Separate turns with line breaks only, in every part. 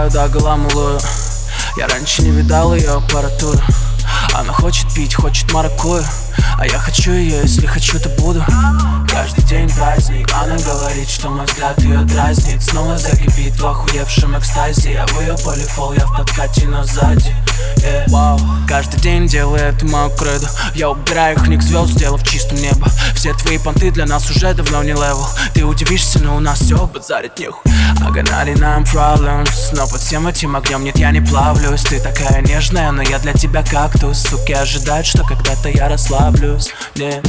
выпиваю до голамулую. Я раньше не видал ее аппаратуру. Она хочет пить, хочет маракую, а я хочу ее, если хочу, то буду. Каждый день праздник, она говорит, что мой взгляд ее дразнит. Снова закипит в охуевшем экстазе. Я в ее полифол, я в подкате, но сзади. Wow. Каждый день делаю это мою кредо. Я убираю их ник звезд, сделав чистым небо. Все твои понты для нас уже давно не левел. Ты удивишься, но у нас все базарит нехуй. I got 99 problems, но под всем этим огнем нет, я не плавлюсь. Ты такая нежная, но я для тебя кактус. Суки ожидают, что когда-то я расслаблюсь. Не.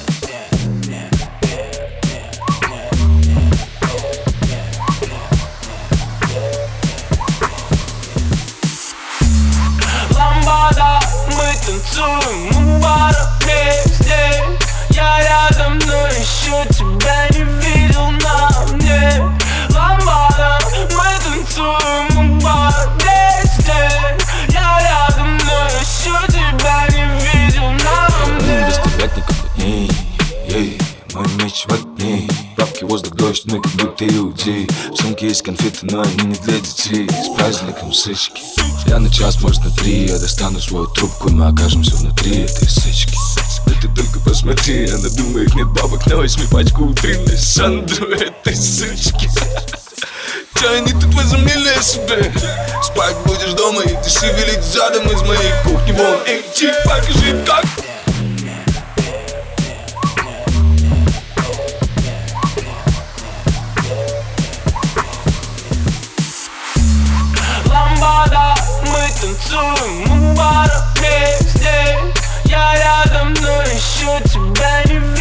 Ламбада, мы танцуем у бара вместе. Я рядом, но еще тебя не видел на мне. Ламбада, мы танцуем у бара вместе. Я рядом, но еще тебя не видел на мне.
Без тебя никуда, ей, мой меч в огне. Бабки, воздух, дождь, мы как будто иудеи. В сумке есть конфеты, но они не для детей. С праздником сычки. Я на час, может на 3. Я достану свою трубку, и мы окажемся внутри этой сычки. Да ты только посмотри, она думает, нет бабок на 8 пачку утренней Сандру этой сычки. Чё они тут возомнили себе? Спать будешь дома, и ты шевелить задом из моей кухни. Вон, эй, чип, покажи как.
Ламбада, мы танцуем у бара вместе. Я рядом, но еще тебя не видел.